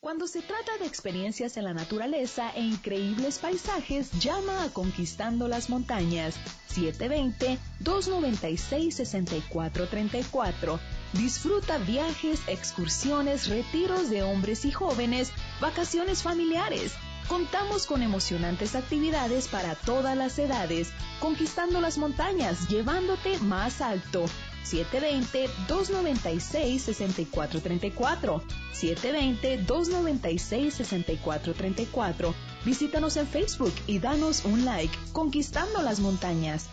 Cuando se trata de experiencias en la naturaleza e increíbles paisajes, llama a Conquistando las Montañas, 720-296-6434. Disfruta viajes, excursiones, retiros de hombres y jóvenes, vacaciones familiares. Contamos con emocionantes actividades para todas las edades. Conquistando las Montañas, llevándote más alto. 720-296-6434. 720-296-6434. Visítanos en Facebook y danos un like. Conquistando las Montañas.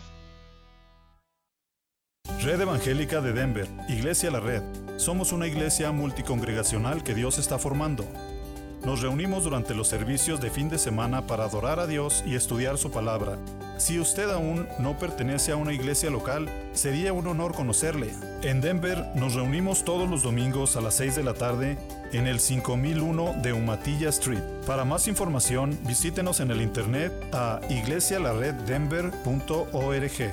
Red Evangélica de Denver, Iglesia La Red. Somos una iglesia multicongregacional que Dios está formando. Nos reunimos durante los servicios de fin de semana para adorar a Dios y estudiar su palabra. Si usted aún no pertenece a una iglesia local, sería un honor conocerle. En Denver nos reunimos todos los domingos a las 6 de la tarde en el 5001 de Umatilla Street. Para más información, visítenos en el internet a iglesialareddenver.org.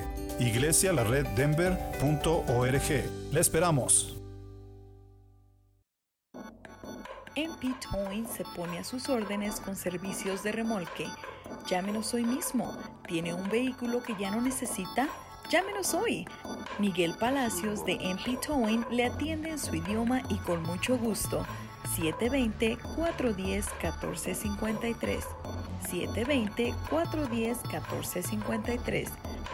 iglesialareddenver.org. ¡Le esperamos! MP Towing se pone a sus órdenes con servicios de remolque. Llámenos hoy mismo. ¿Tiene un vehículo que ya no necesita? Llámenos hoy. Miguel Palacios de MP Towing le atiende en su idioma y con mucho gusto. 720-410-1453. 720-410-1453.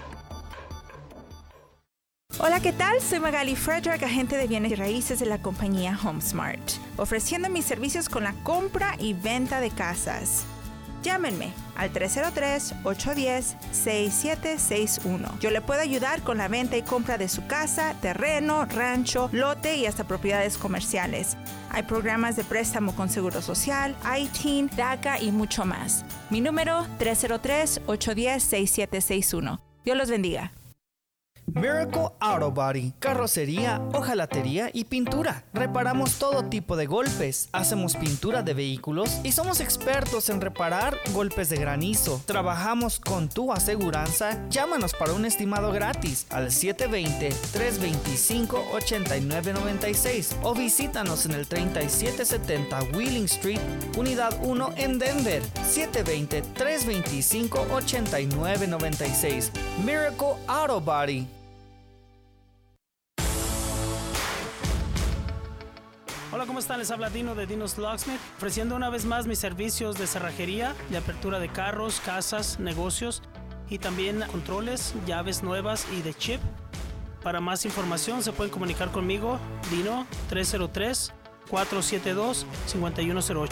Hola, ¿qué tal? Soy Magali Frederick, agente de bienes y raíces de la compañía HomeSmart, ofreciendo mis servicios con la compra y venta de casas. Llámenme al 303-810-6761. Yo le puedo ayudar con la venta y compra de su casa, terreno, rancho, lote y hasta propiedades comerciales. Hay programas de préstamo con Seguro Social, ITIN, DACA y mucho más. Mi número 303-810-6761. Dios los bendiga. Miracle Auto Body, carrocería, hojalatería y pintura. Reparamos todo tipo de golpes, hacemos pintura de vehículos y somos expertos en reparar golpes de granizo. Trabajamos con tu aseguranza. Llámanos para un estimado gratis al 720-325-8996 o visítanos en el 3770 Wheeling Street, Unidad 1 en Denver. 720-325-8996. Miracle Auto Body. Hola, ¿cómo están? Les habla Dino de Dino's Locksmith, ofreciendo una vez más mis servicios de cerrajería, de apertura de carros, casas, negocios y también controles, llaves nuevas y de chip. Para más información se pueden comunicar conmigo, Dino, 303-472-5108.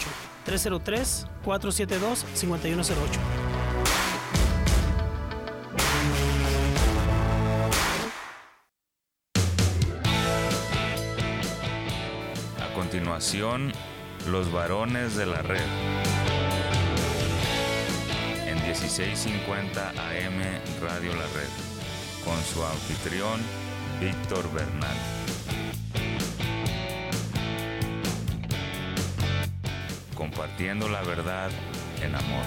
303-472-5108. A continuación, los varones de la red. En 1650 AM Radio La Red, con su anfitrión, Víctor Bernal. Compartiendo la verdad en amor.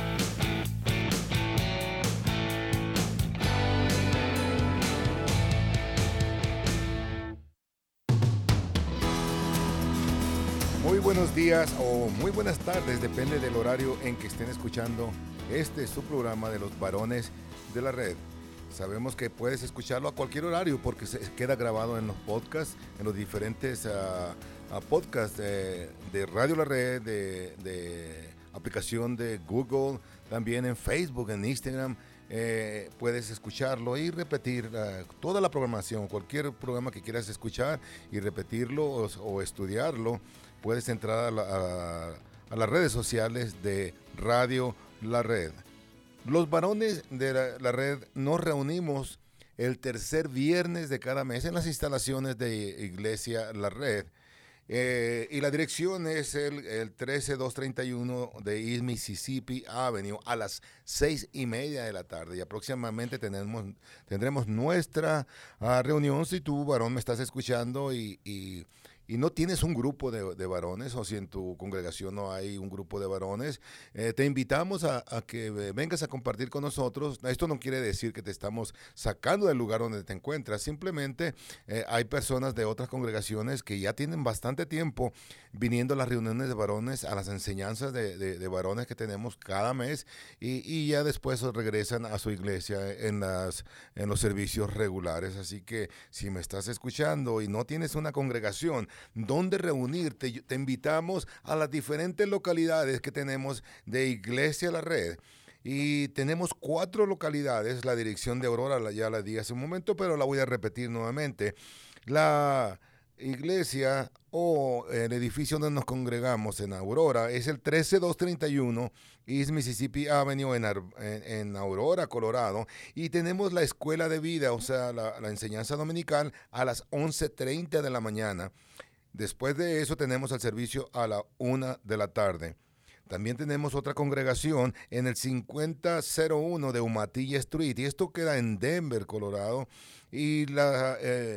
Muy buenos días o muy buenas tardes, depende del horario en que estén escuchando. Este es su programa de los varones de la red. Sabemos que puedes escucharlo a cualquier horario porque se queda grabado en los podcasts, en los diferentes podcasts de Radio La Red, de aplicación de Google, también en Facebook, en Instagram. Puedes escucharlo y repetir toda la programación, cualquier programa que quieras escuchar y repetirlo o estudiarlo. Puedes entrar a las redes sociales de Radio La Red. Los varones de la red nos reunimos el tercer viernes de cada mes en las instalaciones de Iglesia La Red. Y la dirección es el 13231 de East Mississippi Avenue a las 6:30 de la tarde. Y aproximadamente tendremos nuestra reunión. Si tú, varón, me estás escuchando y y no tienes un grupo de varones, o si en tu congregación no hay un grupo de varones, te invitamos a que vengas a compartir con nosotros. Esto no quiere decir que te estamos sacando del lugar donde te encuentras, simplemente hay personas de otras congregaciones que ya tienen bastante tiempo viniendo a las reuniones de varones, a las enseñanzas de varones que tenemos cada mes, y ya después regresan a su iglesia en los servicios regulares. Así que si me estás escuchando y no tienes una congregación donde reunirte, te invitamos a las diferentes localidades que tenemos de Iglesia La Red. Y tenemos 4 localidades. La dirección de Aurora ya la di hace un momento, pero la voy a repetir nuevamente. La iglesia o el edificio donde nos congregamos en Aurora es el 13231 East Mississippi Avenue en Aurora, Colorado, y tenemos la escuela de vida, o sea, la enseñanza dominical a las 11:30 de la mañana. Después de eso tenemos el servicio a la 1 de la tarde. También tenemos otra congregación en el 5001 de Umatilla Street, y esto queda en Denver, Colorado, y las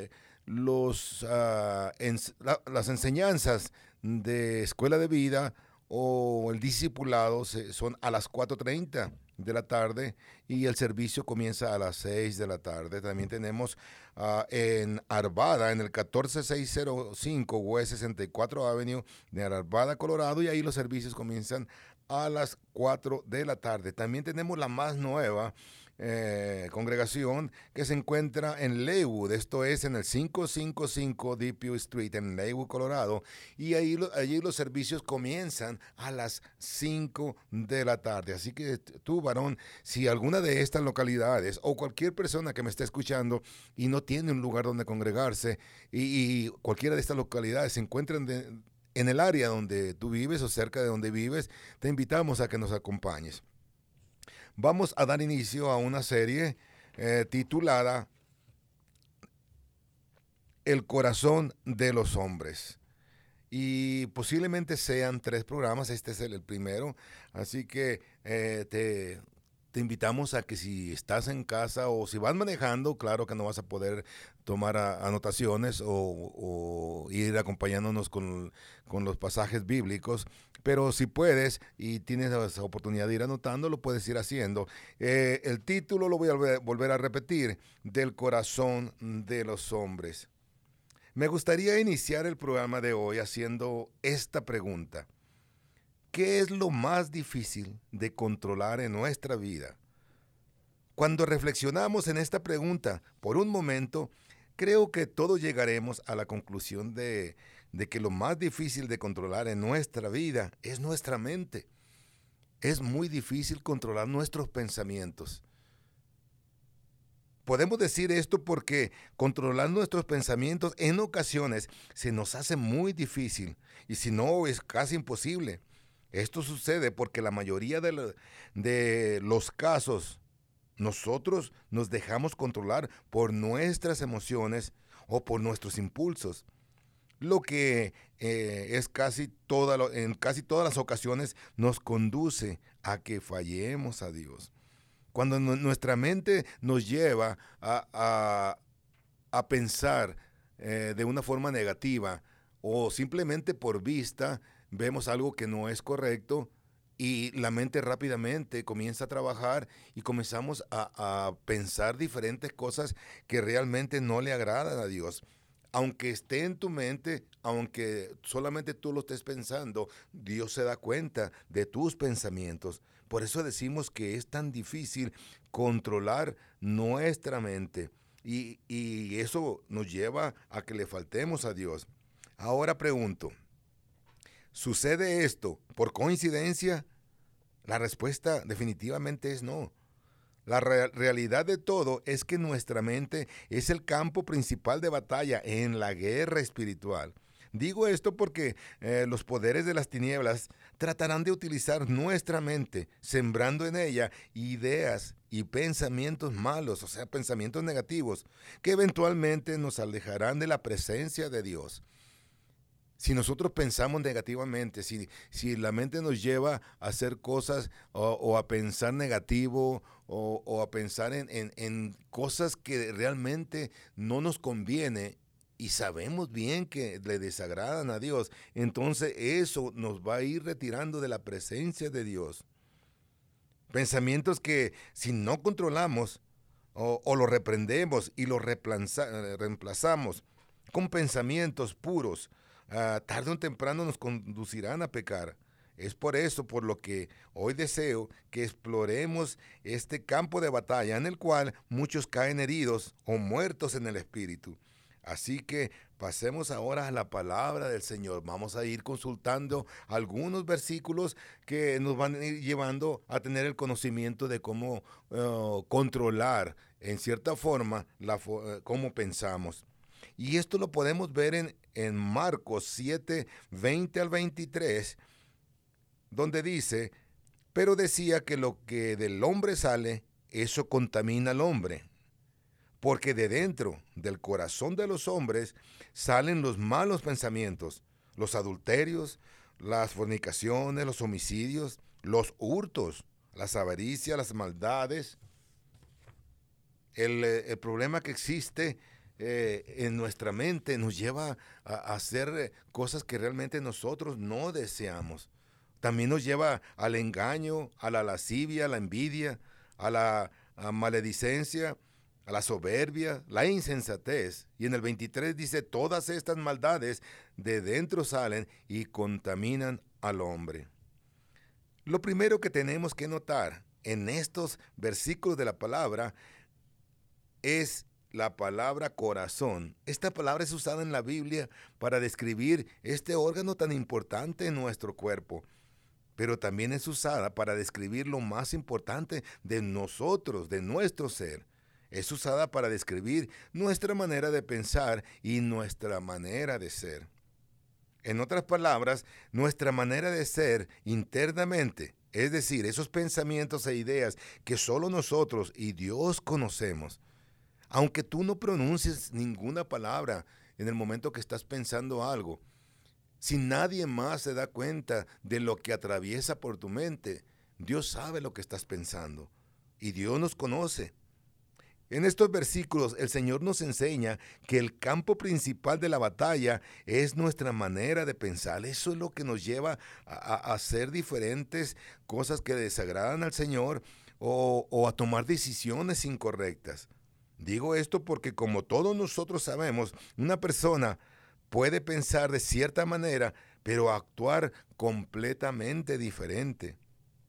enseñanzas de escuela de vida o el discipulado son a las 4:30 de la tarde, y el servicio comienza a las 6 de la tarde. También tenemos en Arvada, en el 14605 West 64 Avenue de Arvada, Colorado, y ahí los servicios comienzan a las 4 de la tarde. También tenemos la más nueva congregación que se encuentra en Leywood, esto es en el 555 Depew Street en Leywood, Colorado, y allí los servicios comienzan a las 5 de la tarde. Así que tú, varón, si alguna de estas localidades o cualquier persona que me esté escuchando y no tiene un lugar donde congregarse, y cualquiera de estas localidades se encuentran en el área donde tú vives o cerca de donde vives, te invitamos a que nos acompañes. Vamos a dar inicio a una serie titulada El corazón de los hombres. Y posiblemente sean 3 programas, este es el primero. Así que te invitamos a que si estás en casa o si vas manejando, claro que no vas a poder tomar anotaciones o ir acompañándonos con los pasajes bíblicos, pero si puedes y tienes la oportunidad de ir anotando, lo puedes ir haciendo. El título lo voy a volver a repetir: Del corazón de los hombres. Me gustaría iniciar el programa de hoy haciendo esta pregunta: ¿qué es lo más difícil de controlar en nuestra vida? Cuando reflexionamos en esta pregunta por un momento, creo que todos llegaremos a la conclusión de que lo más difícil de controlar en nuestra vida es nuestra mente. Es muy difícil controlar nuestros pensamientos. Podemos decir esto porque controlar nuestros pensamientos en ocasiones se nos hace muy difícil, y si no es casi imposible. Esto sucede porque la mayoría de los casos nosotros nos dejamos controlar por nuestras emociones o por nuestros impulsos, lo que en casi todas las ocasiones nos conduce a que fallemos a Dios. Cuando nuestra mente nos lleva a pensar de una forma negativa, o simplemente por vista vemos algo que no es correcto, y la mente rápidamente comienza a trabajar y comenzamos a pensar diferentes cosas que realmente no le agradan a Dios. Aunque esté en tu mente, aunque solamente tú lo estés pensando, Dios se da cuenta de tus pensamientos. Por eso decimos que es tan difícil controlar nuestra mente, y eso nos lleva a que le faltemos a Dios. Ahora pregunto, ¿sucede esto por coincidencia? La respuesta definitivamente es no. La realidad de todo es que nuestra mente es el campo principal de batalla en la guerra espiritual. Digo esto porque los poderes de las tinieblas tratarán de utilizar nuestra mente, sembrando en ella ideas y pensamientos malos, o sea, pensamientos negativos, que eventualmente nos alejarán de la presencia de Dios. Si nosotros pensamos negativamente, si la mente nos lleva a hacer cosas o a pensar negativo o a pensar en cosas que realmente no nos conviene, y sabemos bien que le desagradan a Dios, entonces eso nos va a ir retirando de la presencia de Dios. Pensamientos que si no controlamos o los reprendemos y los reemplazamos con pensamientos puros, tarde o temprano nos conducirán a pecar. Es por eso por lo que hoy deseo que exploremos este campo de batalla en el cual muchos caen heridos o muertos en el espíritu. Así que pasemos ahora a la palabra del Señor. Vamos a ir consultando algunos versículos que nos van a ir llevando a tener el conocimiento de cómo controlar en cierta forma cómo pensamos. Y esto lo podemos ver en Marcos 7, 20 al 23, donde dice, pero decía que lo que del hombre sale, eso contamina al hombre. Porque de dentro del corazón de los hombres salen los malos pensamientos, los adulterios, las fornicaciones, los homicidios, los hurtos, las avaricias, las maldades. El problema que existe en nuestra mente nos lleva a hacer cosas que realmente nosotros no deseamos. También nos lleva al engaño, a la lascivia, a la envidia, a la maledicencia, a la soberbia, la insensatez. Y en el 23 dice, todas estas maldades de dentro salen y contaminan al hombre. Lo primero que tenemos que notar en estos versículos de la palabra es la palabra corazón. Esta palabra es usada en la Biblia para describir este órgano tan importante en nuestro cuerpo, pero también es usada para describir lo más importante de nosotros, de nuestro ser. Es usada para describir nuestra manera de pensar y nuestra manera de ser. En otras palabras, nuestra manera de ser internamente, es decir, esos pensamientos e ideas que solo nosotros y Dios conocemos. Aunque tú no pronuncies ninguna palabra en el momento que estás pensando algo, si nadie más se da cuenta de lo que atraviesa por tu mente, Dios sabe lo que estás pensando y Dios nos conoce. En estos versículos el Señor nos enseña que el campo principal de la batalla es nuestra manera de pensar. Eso es lo que nos lleva a hacer diferentes cosas que desagradan al Señor o a tomar decisiones incorrectas. Digo esto porque como todos nosotros sabemos, una persona puede pensar de cierta manera, pero actuar completamente diferente.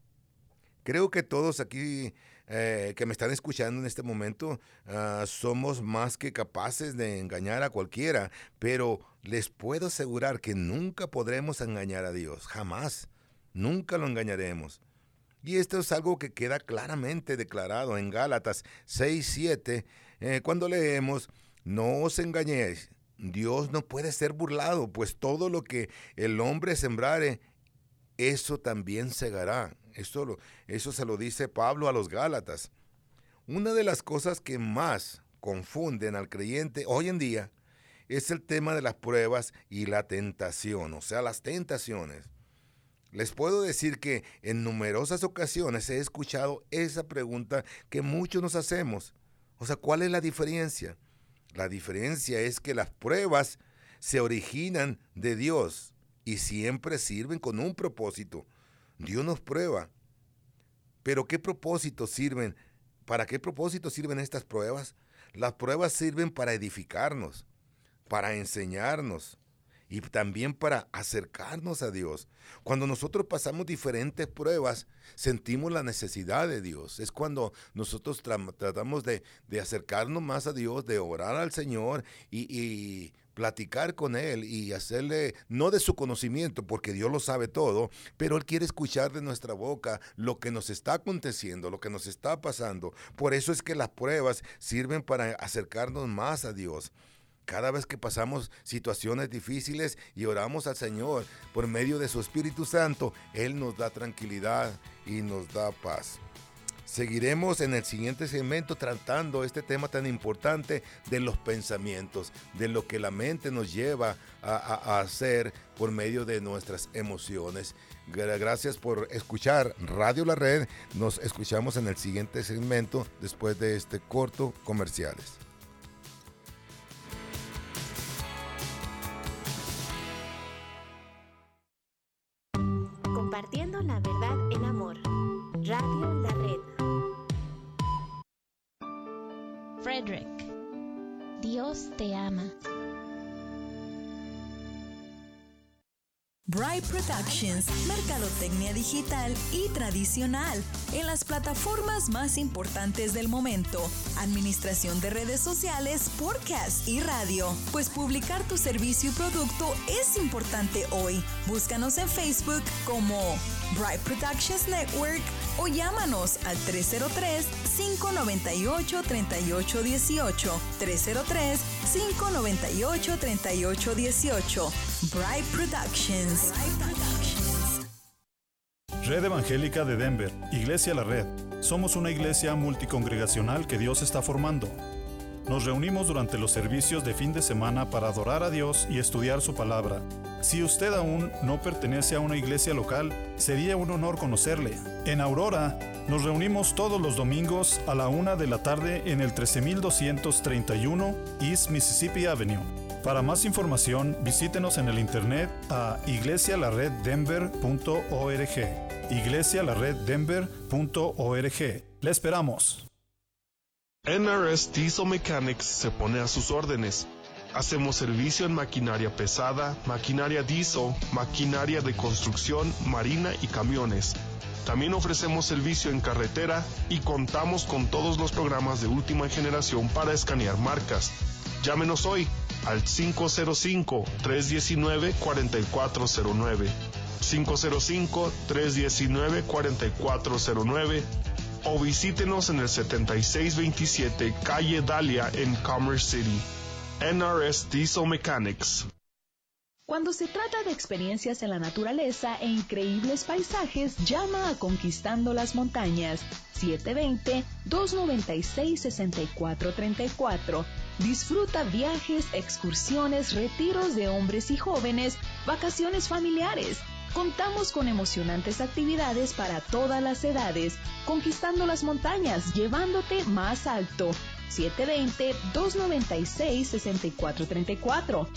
Creo que todos aquí que me están escuchando en este momento somos más que capaces de engañar a cualquiera, pero les puedo asegurar que nunca podremos engañar a Dios, jamás, nunca lo engañaremos. Y esto es algo que queda claramente declarado en Gálatas 6:7, cuando leemos, no os engañéis, Dios no puede ser burlado, pues todo lo que el hombre sembrare, eso también segará. Eso se lo dice Pablo a los Gálatas. Una de las cosas que más confunden al creyente hoy en día es el tema de las pruebas y la tentación, o sea, las tentaciones. Les puedo decir que en numerosas ocasiones he escuchado esa pregunta que muchos nos hacemos. O sea, ¿cuál es la diferencia? La diferencia es que las pruebas se originan de Dios y siempre sirven con un propósito. Dios nos prueba. Pero ¿qué propósitos sirven? ¿Para qué propósitos sirven estas pruebas? Las pruebas sirven para edificarnos, para enseñarnos y también para acercarnos a Dios. Cuando nosotros pasamos diferentes pruebas, sentimos la necesidad de Dios. Es cuando nosotros tratamos de acercarnos más a Dios, de orar al Señor y platicar con Él y hacerle, no de su conocimiento, porque Dios lo sabe todo, pero Él quiere escuchar de nuestra boca lo que nos está aconteciendo, lo que nos está pasando. Por eso es que las pruebas sirven para acercarnos más a Dios. Cada vez que pasamos situaciones difíciles y oramos al Señor por medio de su Espíritu Santo, Él nos da tranquilidad y nos da paz. Seguiremos en el siguiente segmento tratando este tema tan importante de los pensamientos, de lo que la mente nos lleva a hacer por medio de nuestras emociones. Gracias por escuchar Radio La Red. Nos escuchamos en el siguiente segmento después de este corto comerciales. compartiendo la verdad en amor. Radio La Red. Frederick, Dios te ama. Bright Productions, mercadotecnia digital y tradicional en las plataformas más importantes del momento, administración de redes sociales, podcast y radio. Pues publicar tu servicio y producto es importante hoy. Búscanos en Facebook como Bright Productions Network o llámanos al 303-598-3818, 303-598-3818. Bright Productions. Red Evangélica de Denver, Iglesia La Red. Somos una iglesia multicongregacional que Dios está formando. Nos reunimos durante los servicios de fin de semana para adorar a Dios y estudiar su palabra. Si usted aún no pertenece a una iglesia local, sería un honor conocerle. En Aurora, nos reunimos todos los domingos a la 1 de la tarde en el 13231 East Mississippi Avenue. Para más información, visítenos en el internet a iglesialareddenver.org. iglesialareddenver.org. ¡Le esperamos! NRS Diesel Mechanics se pone a sus órdenes. Hacemos servicio en maquinaria pesada, maquinaria diesel, maquinaria de construcción, marina y camiones. También ofrecemos servicio en carretera y contamos con todos los programas de última generación para escanear marcas. Llámenos hoy al 505-319-4409, 505-319-4409 o visítenos en el 7627 Calle Dahlia en Commerce City. NRS Diesel Mechanics. Cuando se trata de experiencias en la naturaleza e increíbles paisajes, llama a Conquistando las Montañas, 720-296-6434. Disfruta viajes, excursiones, retiros de hombres y jóvenes, vacaciones familiares. Contamos con emocionantes actividades para todas las edades. Conquistando las Montañas, llevándote más alto. 720-296-6434.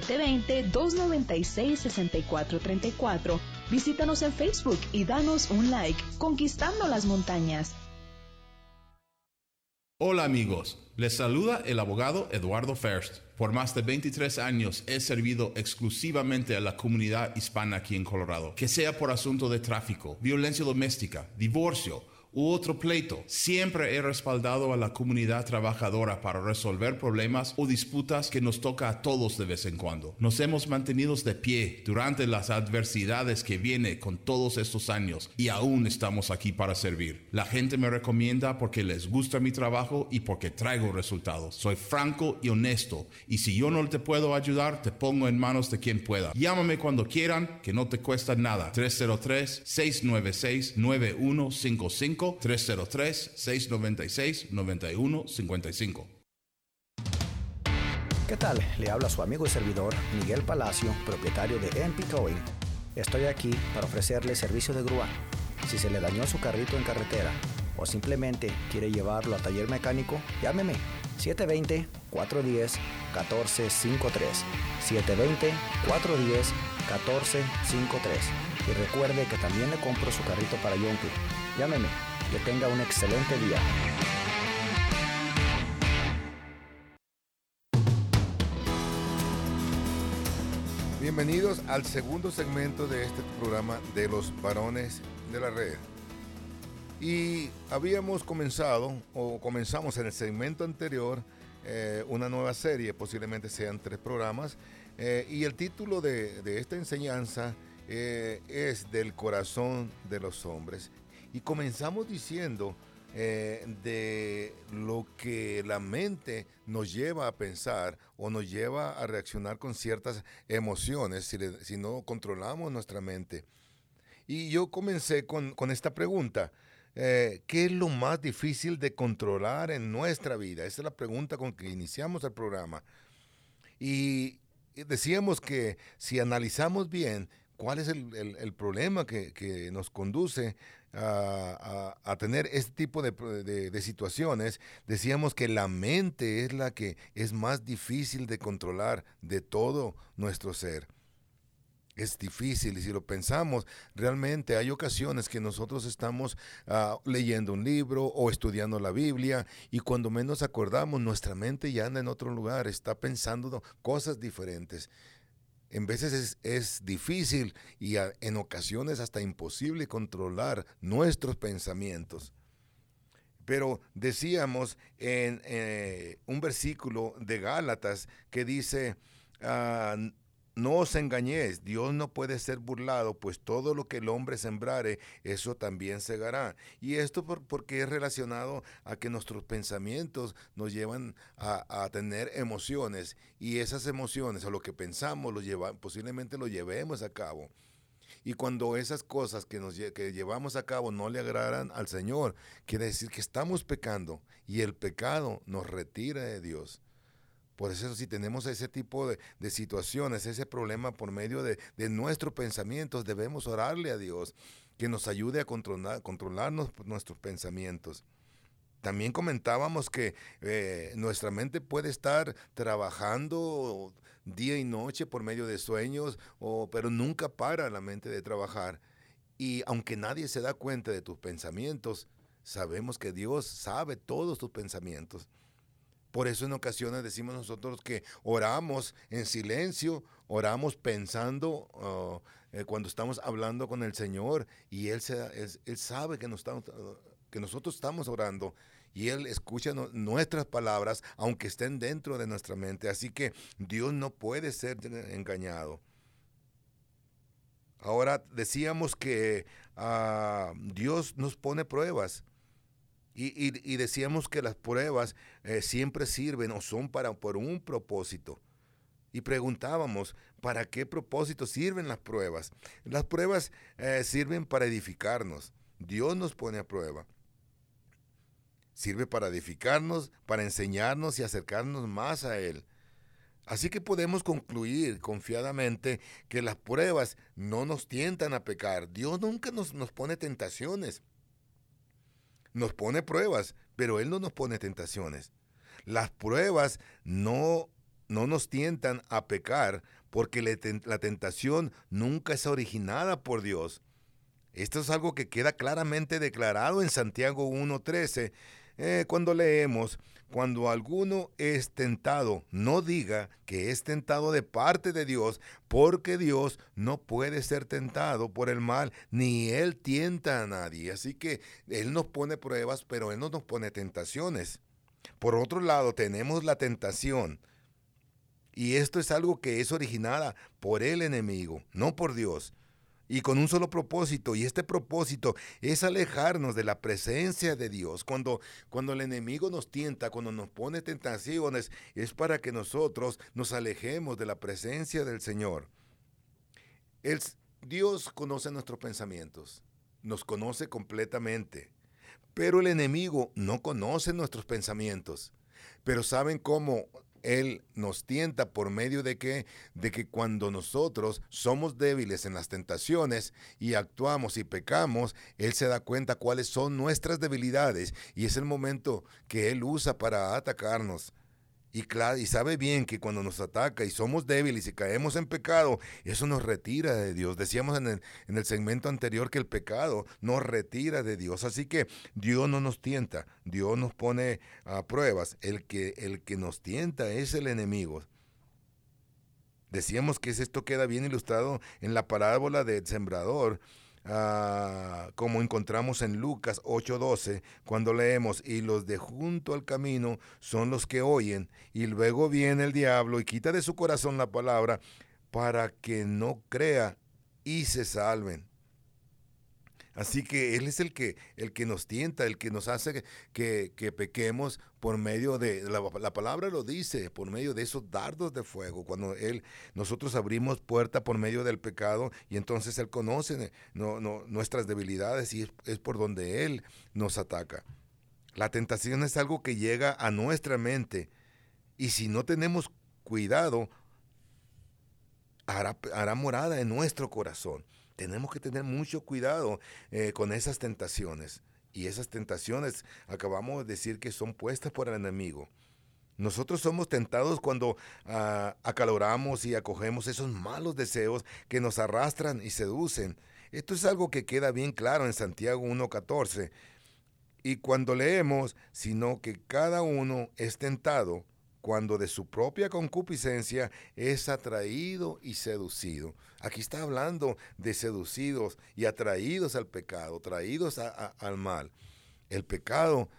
720-296-6434. Visítanos en Facebook y danos un like. Conquistando las Montañas. Hola amigos, les saluda el abogado Eduardo First. Por más de 23 años he servido exclusivamente a la comunidad hispana aquí en Colorado. Que sea por asunto de tráfico, violencia doméstica, divorcio u otro pleito, siempre he respaldado a la comunidad trabajadora para resolver problemas o disputas que nos toca a todos de vez en cuando. Nos hemos mantenido de pie durante las adversidades que viene con todos estos años y aún estamos aquí para servir. La gente me recomienda porque les gusta mi trabajo y porque traigo resultados. Soy franco y honesto y si yo no te puedo ayudar, te pongo en manos de quien pueda. Llámame cuando quieran, que no te cuesta nada. 303-696-9155 303-696-9155. ¿Qué tal? Le habla su amigo y servidor Miguel Palacio, propietario de MP Towing. Estoy aquí para ofrecerle servicio de grúa. Si se le dañó su carrito en carretera o simplemente quiere llevarlo a taller mecánico, llámeme 720-410-1453. 720-410-1453. Y recuerde que también le compro su carrito para Yonke. Llámeme. Que tenga un excelente día. Bienvenidos al segundo segmento de este programa de los varones de la red. Y comenzamos en el segmento anterior una nueva serie, posiblemente sean 3 programas, y el título de esta enseñanza es Del corazón de los hombres. Y comenzamos diciendo de lo que la mente nos lleva a pensar o nos lleva a reaccionar con ciertas emociones si no controlamos nuestra mente. Y yo comencé con esta pregunta. ¿Qué es lo más difícil de controlar en nuestra vida? Esa es la pregunta con que iniciamos el programa. Y decíamos que si analizamos bien cuál es el problema que nos conduce a tener este tipo de situaciones, decíamos que la mente es la que es más difícil de controlar de todo nuestro ser. es difícil, y si lo pensamos, realmente hay ocasiones que nosotros estamos leyendo un libro o estudiando la Biblia, y cuando menos acordamos, nuestra mente ya anda en otro lugar, está pensando cosas diferentes. En veces es difícil y en ocasiones hasta imposible controlar nuestros pensamientos. Pero decíamos en un versículo de Gálatas que dice, no os engañéis, Dios no puede ser burlado, pues todo lo que el hombre sembrare, eso también segará. Y esto porque es relacionado a que nuestros pensamientos nos llevan a tener emociones, y esas emociones, o lo que pensamos, posiblemente lo llevemos a cabo. Y cuando esas cosas que llevamos a cabo no le agradan al Señor, quiere decir que estamos pecando, y el pecado nos retira de Dios. Por eso, si tenemos ese tipo de situaciones, ese problema por medio de nuestros pensamientos, debemos orarle a Dios que nos ayude a controlarnos nuestros pensamientos. También comentábamos que nuestra mente puede estar trabajando día y noche por medio de sueños, pero nunca para la mente de trabajar. Y aunque nadie se da cuenta de tus pensamientos, sabemos que Dios sabe todos tus pensamientos. Por eso en ocasiones decimos nosotros que oramos en silencio, oramos pensando cuando estamos hablando con el Señor, y Él sabe que nosotros estamos orando, y Él escucha nuestras palabras, aunque estén dentro de nuestra mente. Así que Dios no puede ser engañado. Ahora decíamos que Dios nos pone pruebas. Y decíamos que las pruebas siempre sirven o son por un propósito. Y preguntábamos, ¿para qué propósito sirven las pruebas? Las pruebas sirven para edificarnos. Dios nos pone a prueba. Sirve para edificarnos, para enseñarnos y acercarnos más a Él. Así que podemos concluir confiadamente que las pruebas no nos tientan a pecar. Dios nunca nos pone tentaciones. Nos pone pruebas, pero Él no nos pone tentaciones. Las pruebas no nos tientan a pecar, porque la tentación nunca es originada por Dios. Esto es algo que queda claramente declarado en Santiago 1:13, cuando leemos: cuando alguno es tentado, no diga que es tentado de parte de Dios, porque Dios no puede ser tentado por el mal, ni Él tienta a nadie. Así que Él nos pone pruebas, pero Él no nos pone tentaciones. Por otro lado, tenemos la tentación, y esto es algo que es originada por el enemigo, no por Dios. Y con un solo propósito, y este propósito es alejarnos de la presencia de Dios. Cuando el enemigo nos tienta, cuando nos pone tentaciones, es para que nosotros nos alejemos de la presencia del Señor. Dios conoce nuestros pensamientos, nos conoce completamente, pero el enemigo no conoce nuestros pensamientos. Pero ¿saben cómo Él nos tienta? Por medio de que cuando nosotros somos débiles en las tentaciones y actuamos y pecamos, Él se da cuenta cuáles son nuestras debilidades, y es el momento que Él usa para atacarnos. Y sabe bien que cuando nos ataca y somos débiles y caemos en pecado, eso nos retira de Dios. Decíamos en el segmento anterior que el pecado nos retira de Dios. Así que Dios no nos tienta, Dios nos pone a pruebas. El que nos tienta es el enemigo. Decíamos que esto queda bien ilustrado en la parábola del sembrador, como encontramos en Lucas 8:12, cuando leemos: y los de junto al camino son los que oyen, y luego viene el diablo y quita de su corazón la palabra, para que no crea y se salven. Así que Él es el que nos tienta, el que nos hace que pequemos por medio de, la palabra lo dice, por medio de esos dardos de fuego. Cuando nosotros abrimos puerta por medio del pecado, y entonces Él conoce nuestras debilidades, y es por donde Él nos ataca. La tentación es algo que llega a nuestra mente, y si no tenemos cuidado, hará morada en nuestro corazón. Tenemos que tener mucho cuidado con esas tentaciones. Y esas tentaciones, acabamos de decir que son puestas por el enemigo. Nosotros somos tentados cuando acaloramos y acogemos esos malos deseos que nos arrastran y seducen. Esto es algo que queda bien claro en Santiago 1:14. Y cuando leemos, sino que cada uno es tentado cuando de su propia concupiscencia es atraído y seducido. Aquí está hablando de seducidos y atraídos al pecado, traídos al mal. El pecado,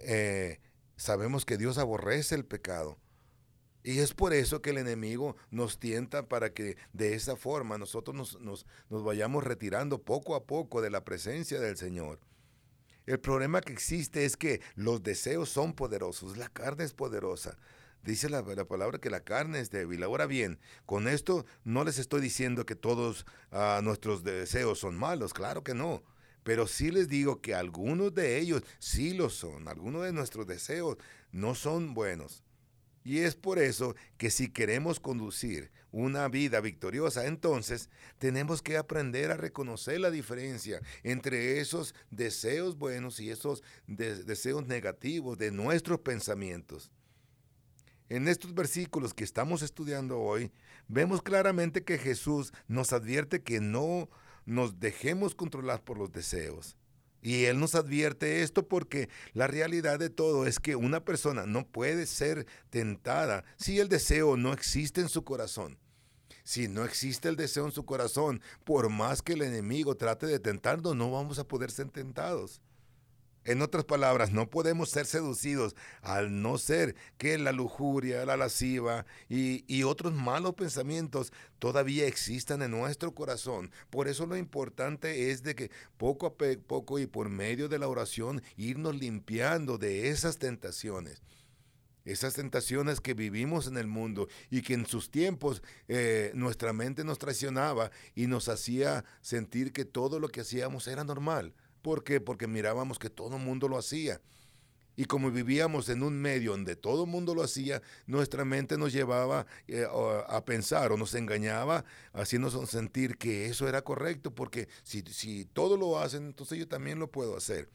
sabemos que Dios aborrece el pecado. Y es por eso que el enemigo nos tienta para que de esa forma nosotros nos vayamos retirando poco a poco de la presencia del Señor. El problema que existe es que los deseos son poderosos, la carne es poderosa. Dice la palabra que la carne es débil. Ahora bien, con esto no les estoy diciendo que todos nuestros deseos son malos, claro que no. Pero sí les digo que algunos de ellos sí lo son. Algunos de nuestros deseos no son buenos. Y es por eso que si queremos conducir una vida victoriosa, entonces tenemos que aprender a reconocer la diferencia entre esos deseos buenos y esos deseos negativos de nuestros pensamientos. En estos versículos que estamos estudiando hoy, vemos claramente que Jesús nos advierte que no nos dejemos controlar por los deseos. Y Él nos advierte esto porque la realidad de todo es que una persona no puede ser tentada si el deseo no existe en su corazón. Si no existe el deseo en su corazón, por más que el enemigo trate de tentarnos, no vamos a poder ser tentados. En otras palabras, no podemos ser seducidos al no ser que la lujuria, la lasciva y otros malos pensamientos todavía existan en nuestro corazón. Por eso lo importante es de que poco a poco y por medio de la oración irnos limpiando de esas tentaciones. Esas tentaciones que vivimos en el mundo y que en sus tiempos nuestra mente nos traicionaba y nos hacía sentir que todo lo que hacíamos era normal. ¿Por qué? Porque mirábamos que todo el mundo lo hacía. Y como vivíamos en un medio donde todo el mundo lo hacía, nuestra mente nos llevaba a pensar o nos engañaba, haciéndonos sentir que eso era correcto, porque si todos lo hacen, entonces yo también lo puedo hacer.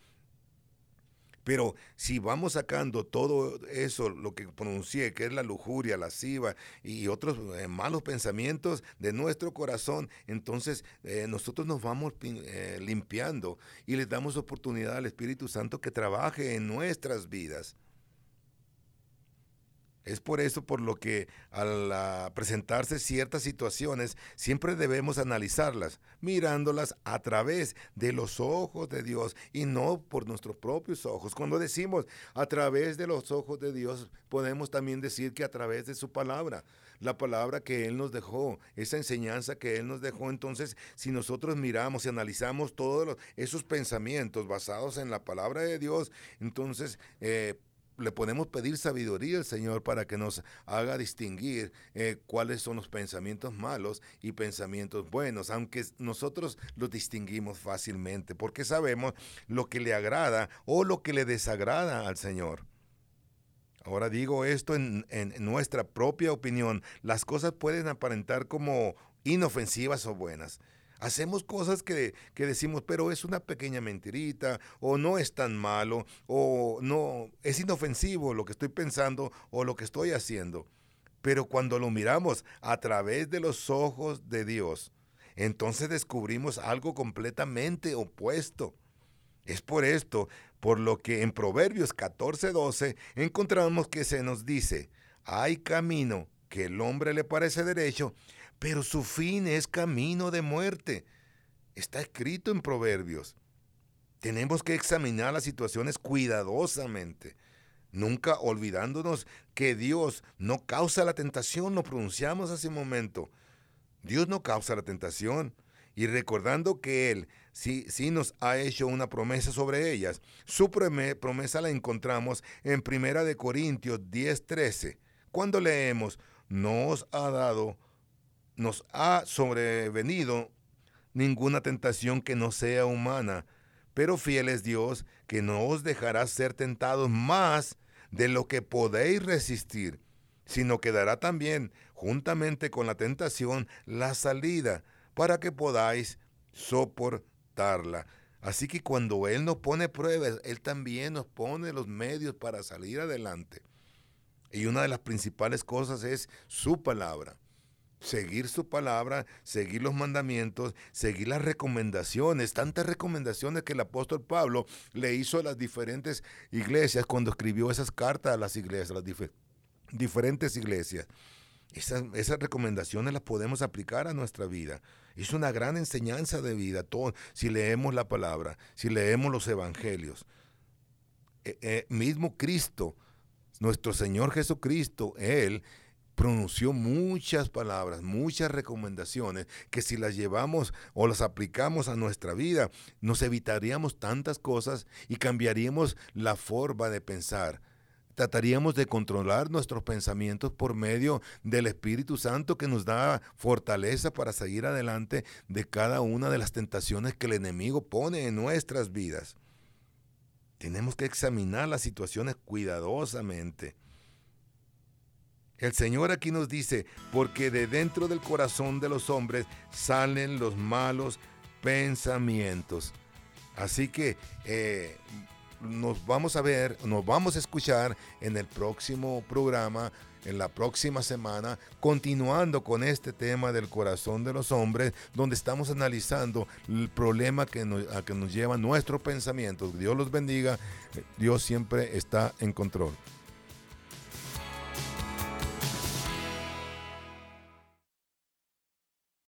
Pero si vamos sacando todo eso, lo que pronuncié, que es la lujuria, la lasciva y otros malos pensamientos de nuestro corazón, entonces nosotros nos vamos limpiando y le damos oportunidad al Espíritu Santo que trabaje en nuestras vidas. Es por eso por lo que al presentarse ciertas situaciones siempre debemos analizarlas, mirándolas a través de los ojos de Dios y no por nuestros propios ojos. Cuando decimos a través de los ojos de Dios, podemos también decir que a través de su palabra, la palabra que Él nos dejó, esa enseñanza que Él nos dejó. Entonces, si nosotros miramos y analizamos todos esos pensamientos basados en la palabra de Dios, entonces le podemos pedir sabiduría al Señor para que nos haga distinguir cuáles son los pensamientos malos y pensamientos buenos, aunque nosotros los distinguimos fácilmente, porque sabemos lo que le agrada o lo que le desagrada al Señor. Ahora digo esto en nuestra propia opinión. Las cosas pueden aparentar como inofensivas o buenas. Hacemos cosas que decimos, pero es una pequeña mentirita, o no es tan malo, o no, es inofensivo lo que estoy pensando o lo que estoy haciendo. Pero cuando lo miramos a través de los ojos de Dios, entonces descubrimos algo completamente opuesto. Es por esto, por lo que en Proverbios 14:12 encontramos que se nos dice, hay camino que el hombre le parece derecho, pero su fin es camino de muerte. Está escrito en Proverbios. Tenemos que examinar las situaciones cuidadosamente, nunca olvidándonos que Dios no causa la tentación, lo pronunciamos hace un momento. Dios no causa la tentación. Y recordando que Él sí nos ha hecho una promesa sobre ellas. Su promesa la encontramos en 1 Corintios 10:13. Cuando leemos, nos ha sobrevenido ninguna tentación que no sea humana, pero fiel es Dios, que no os dejará ser tentados más de lo que podéis resistir, sino que dará también, juntamente con la tentación, la salida, para que podáis soportarla. Así que cuando Él nos pone pruebas, Él también nos pone los medios para salir adelante. Y una de las principales cosas es su palabra. Seguir su palabra, seguir los mandamientos, seguir las recomendaciones, tantas recomendaciones que el apóstol Pablo le hizo a las diferentes iglesias cuando escribió esas cartas a las iglesias, las diferentes iglesias. Esas recomendaciones las podemos aplicar a nuestra vida. Es una gran enseñanza de vida si leemos la palabra, si leemos los evangelios. Mismo Cristo, nuestro Señor Jesucristo, Él pronunció muchas palabras, muchas recomendaciones que si las llevamos o las aplicamos a nuestra vida, nos evitaríamos tantas cosas y cambiaríamos la forma de pensar. Trataríamos de controlar nuestros pensamientos por medio del Espíritu Santo que nos da fortaleza para seguir adelante de cada una de las tentaciones que el enemigo pone en nuestras vidas. Tenemos que examinar las situaciones cuidadosamente. El Señor aquí nos dice, porque de dentro del corazón de los hombres salen los malos pensamientos. Así que nos vamos a escuchar en el próximo programa, en la próxima semana, continuando con este tema del corazón de los hombres, donde estamos analizando el problema a que nos llevan nuestros pensamientos. Dios los bendiga, Dios siempre está en control.